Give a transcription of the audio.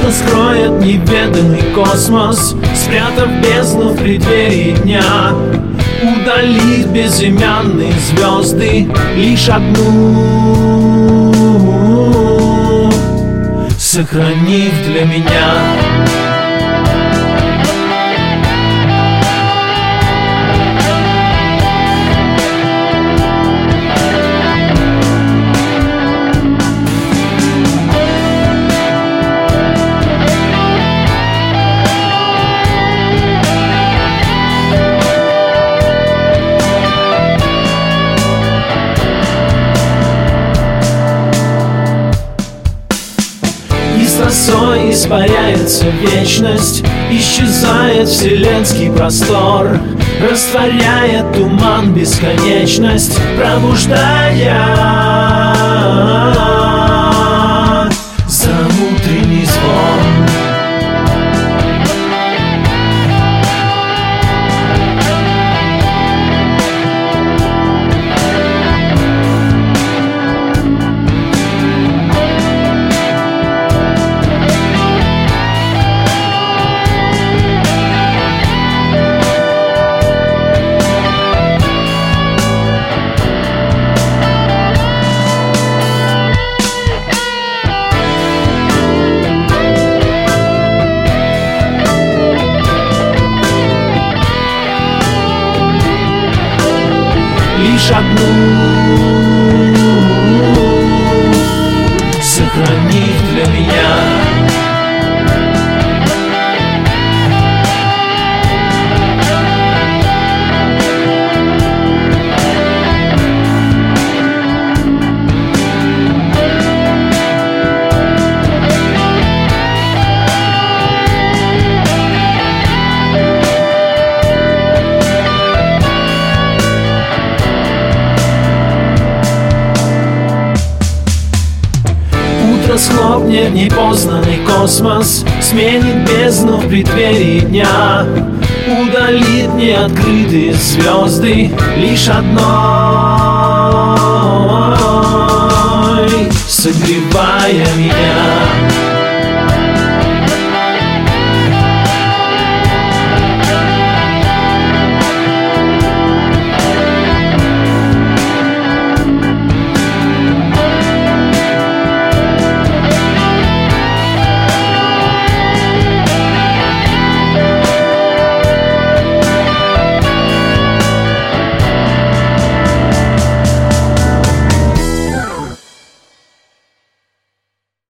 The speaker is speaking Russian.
Утро скроет неведанный космос, спрятав бездну в преддверии дня. Удалит безымянные звезды, лишь одну сохранив для меня. С росой испаряется вечность, исчезает вселенский простор, растворяя туман бесконечность, пробуждая замутренний звон. Лишь одну сохранив для меня. Схлопнет непознанный космос, сменит бездну в преддверии дня, удалит неоткрытые звезды, лишь одной согревая меня.